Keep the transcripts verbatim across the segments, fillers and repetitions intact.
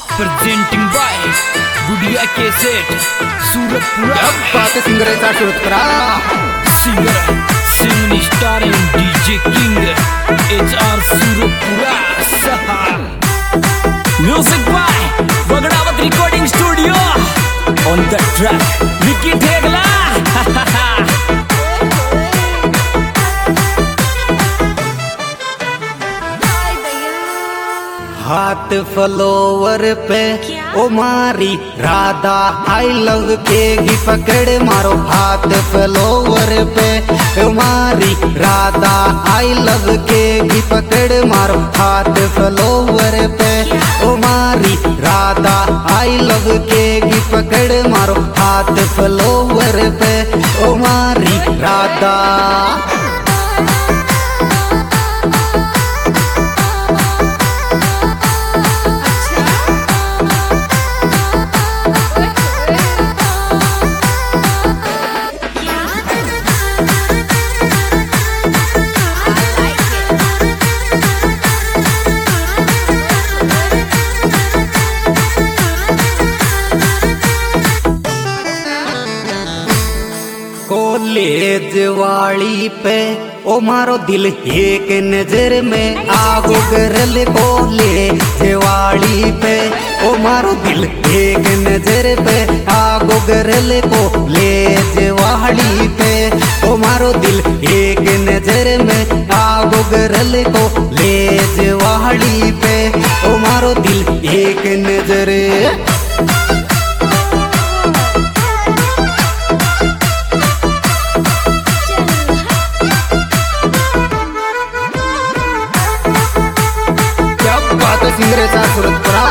Presenting by Gudiya cassette Suratpura. क्या बात है सिंगर है Suratpura. Singer singing star and DJ king H R Suratpura. Music by Bagdawat recording studio. On the track Vicky Thegla. हाथ flower पे ओ मारी Radha I love के ही पकड़ मारो। हाथ फ्लोवर पे ओ मारी राधा आई लव के ही पकड़ मारो। हाथ फ्लोवर पे ओ मारी राधा आई लव के ही पकड़ मारो। हाथ फ्लोवर पे ओ मारी राधा। कॉलेज वाली पे ओ मारो दिल एक नजर में आगो गरल। कॉलेज वाली पे ओ मारो दिल एक नजर पे आगो गरल। कॉलेज वाली पे ओ मारो दिल एक नजर में आगो गरल। कॉलेज वाली पे ओ मारो दिल एक नजर। सिंगर है Suratpura.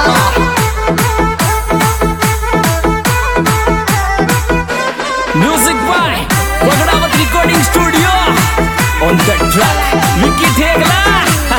Music by Bagdawat recording studio. On the track Vicky Thegla.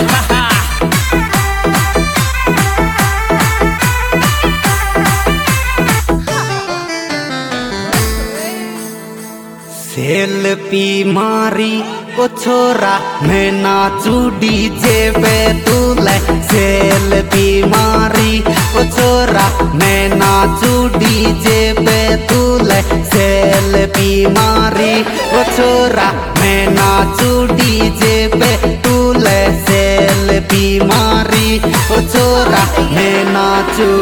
Selfie मारी ओ छोरा मैं नाचू डीजे पे तू ले। सेल्फी मारी ओ छोरा मैं नाचू डीजे पे तू ले। सेल्फी मारी ओ छोरा मैं नाचू डीजे पे तू ले। सेल्फी मारी ओ छोरा मैं नाचू।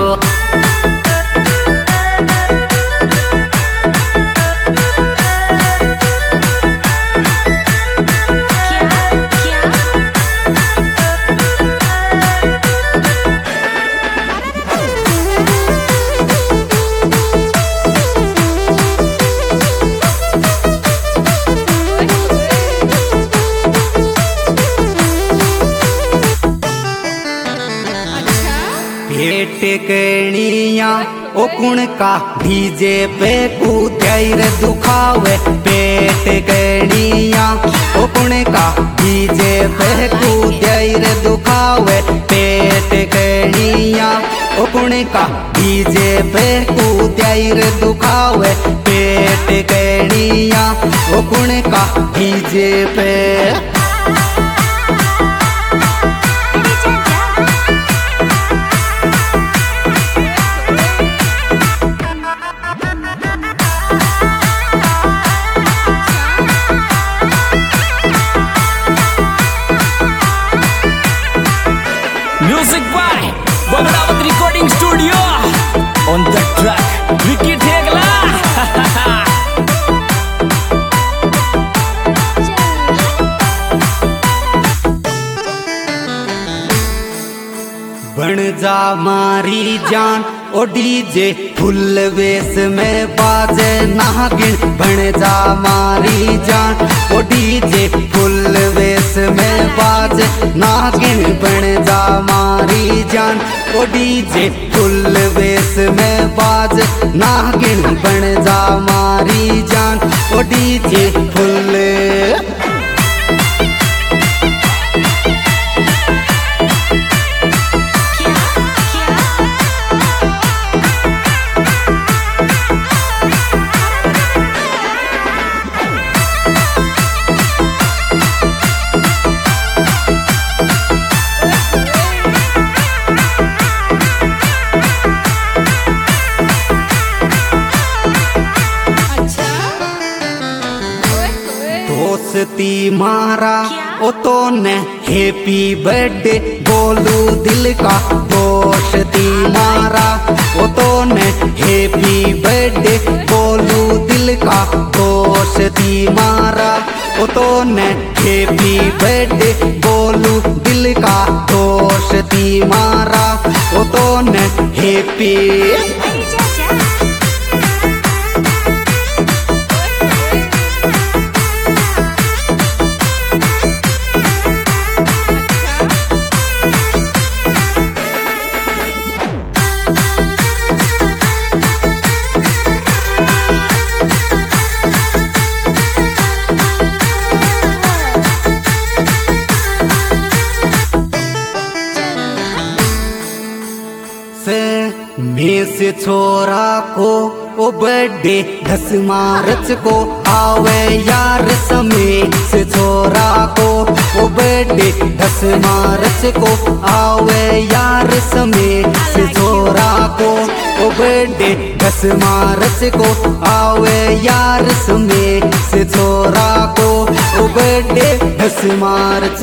पेट कणिया ओ कुण का डीजे पे कूदर दुखावे। पेट कणिया ओ कुण का डीजे पे कूदर दुखावे। पेट कणिया ओ कुण का डीजे पे कूदर दुखावे। पेट कणिया ओ कुण का डीजे पे। Music by Bagdawat recording studio. On the track Vicky Thegla. बन जा मारी जान ओ डीजे फुल वेश में बाजे नागिन। बन जा मारी जान ओ डीजे फुल वेश में बाजे नागिन। बन जा मारी जान ओ डीजे फुल वेश में बाजे नागिन। बन जा मारी जान ओ डीजे फुल। मारा ओ तो ने हैप्पी बर्थडे बोलू दिल का दोस्ती मारा ओ तो ने हैप्पी बर्थडे बोलू दिल का दोस्ती मारा ओ तो ने हैप्पी बर्थडे बोलू दिल का दोस्ती मारा ओ तो ने हैप्पी मेस छोरा को ओ बर्थडे दस मार्च को आवे यार समय से छोरा को ओ बर्थडे दस मार्च को आवे यार समय से छोरा को ओ बर्थडे दस मार्च को आवे यार समय से छोरा को ओ बर्थडे दस मार्च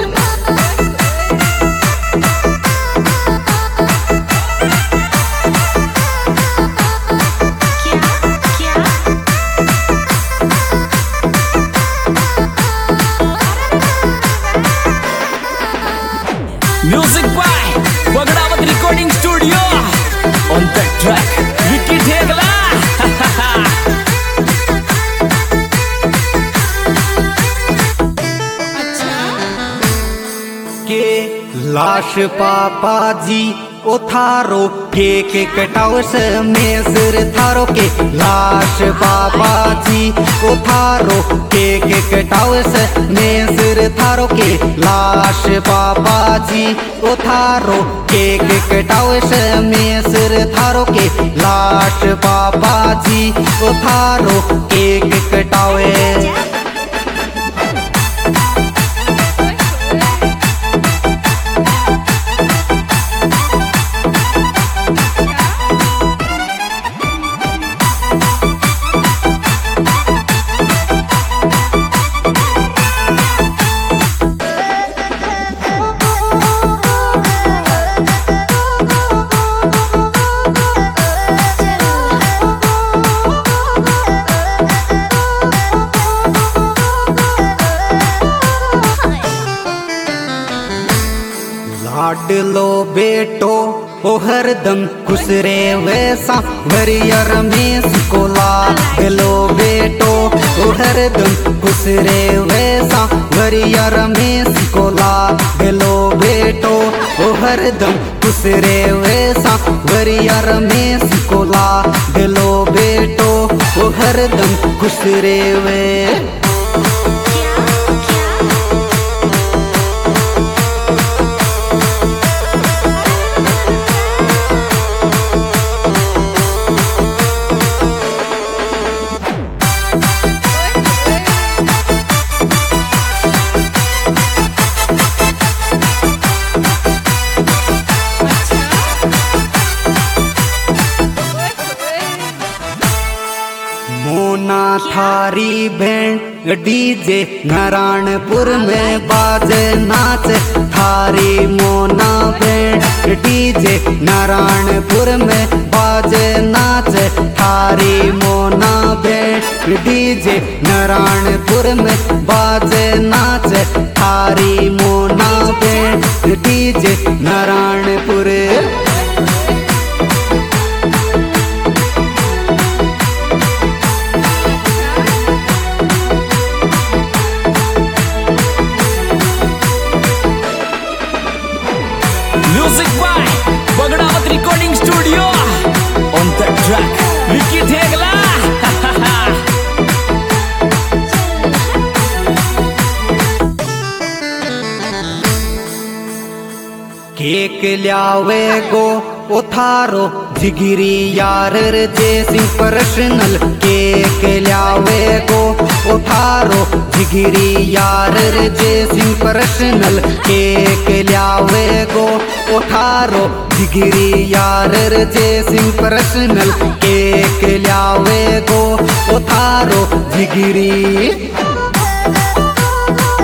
Music by Bagdavat Recording Studio. On the track, Vicky Dhegla. के लाश पापा जी ओ थारो केक कटाओ से मेसर थारो के लाश पापा जी ओ थारो केक कटाओ से मेसर थारो के लाश पापा जी ओ थारो केक कटाओ से मेसर थारो के लाश पापा जी ओ थारो केक कटावे लाडलो बेटो ओ हरदम खुश रे वैसा वरियर में को लाडलो बेटो ओ हरदम खुश रे वैसा वरियर में को लाडलो बेटो ओ हरदम खुश रे वैसा वरियर में को लाडलो बेटो ओ हरदम खुश रे वे मोना थारी बैंड डीजे नारायणपुर में बाजे नाच थारी मोना बैंड डीजे नारायणपुर में बाजे नाच थारी मोना बैंड डीजे नारायणपुर में बाजे नाच थारी Mona band DJ Narayanpur Music by Bagdavat Recording Studio. On the track, Vicky Dhegla. Cake ल्यावे गो उथारो जिगिरी यार जैसी पर्सनल केक ल्यावे गो उठारो जिगिरी यार जैसी पर्सनल केक ल्यावे गो उठारो जिगिरी यार जैसी पर्सनल केक ल्यावे गो उठारो जिगिरी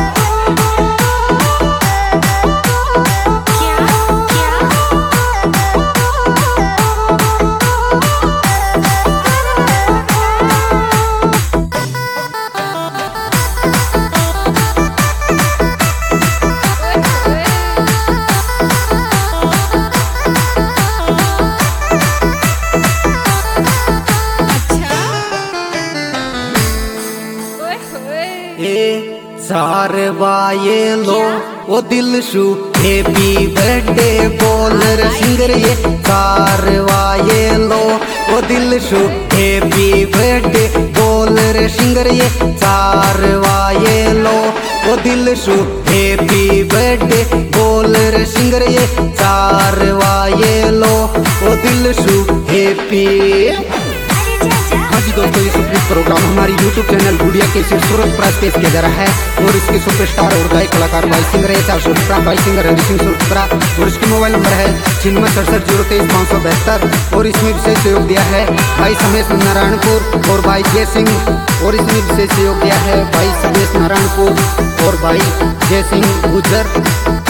कार वाये लो ओ दिल शू हैप्पी बर्थडे बोल रे सिंगर ये कार वाये लो ओ दिल शू हैप्पी बर्थडे बोल रे सिंगर ये कार वाये लो ओ दिल शू हैप्पी बर्थडे बोल रे सिंगर ये कार वाये लो ओ दिल शू हैप्पी। हाँ जी दोस्तों, ये सुपर प्रोग्राम हमारी यूट्यूब चैनल गुड़िया के सूरत प्राइज पेश किया जा रहा है और इसके सुपरस्टार और गायक कलाकार भाई सिंगर है चार सुरपुरा भाई सिंगर हरि सिंह सुरपुरा और इसके मोबाइल नंबर है छिन्नवे सड़सठ जीरो तेईस पाँच सौ बहत्तर और इसमें विशेष सहयोग दिया है भाई समेश नारायणपुर और भाई जय सिंह और इसमें विशेष सहयोग दिया है भाई समेश नारायणपुर और भाई जय सिंह गुजर।